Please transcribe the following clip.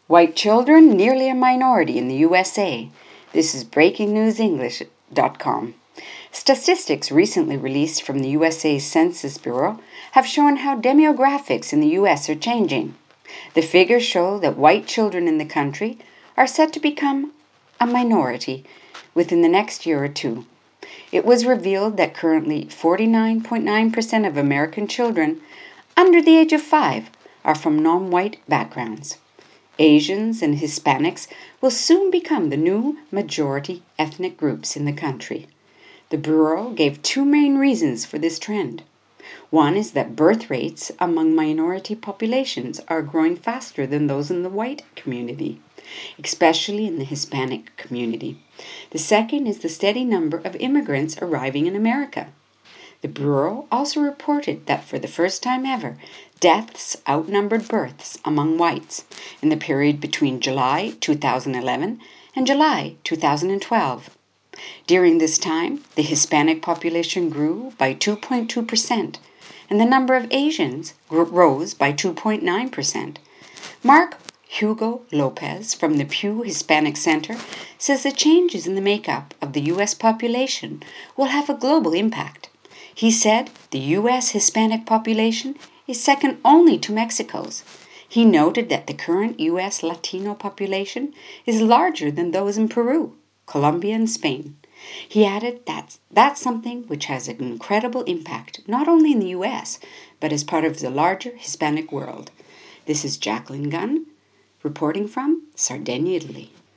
White children nearly a minority in the USA. This is breakingnewsenglish.com. Statistics recently released from the USA's Census Bureau have shown how demographics in the US are changing. The figures show that white children in the country are set to become a minority within the next year or two. It was revealed that currently 49.9% of American children under the age of 5 are from non-white backgrounds. Asians and Hispanics will soon become the new majority ethnic groups in the country. The Bureau gave two main reasons for this trend. One is that birth rates among minority populations are growing faster than those in the white community, especially in the Hispanic community. The second is the steady number of immigrants arriving in America. The Bureau also reported that for the first time ever, deaths outnumbered births among whites in the period between July 2011 and July 2012. During this time, the Hispanic population grew by 2.2%, and the number of Asians rose by 2.9%. Mark Hugo Lopez from the Pew Hispanic Center says the changes in the makeup of the U.S. population will have a global impact. He said the U.S. Hispanic population is second only to Mexico's. He noted that the current U.S. Latino population is larger than those in Peru, Colombia, and Spain. He added that that's something which has an incredible impact not only in the U.S., but as part of the larger Hispanic world. This is Jacqueline Gunn, reporting from Sardinia, Italy.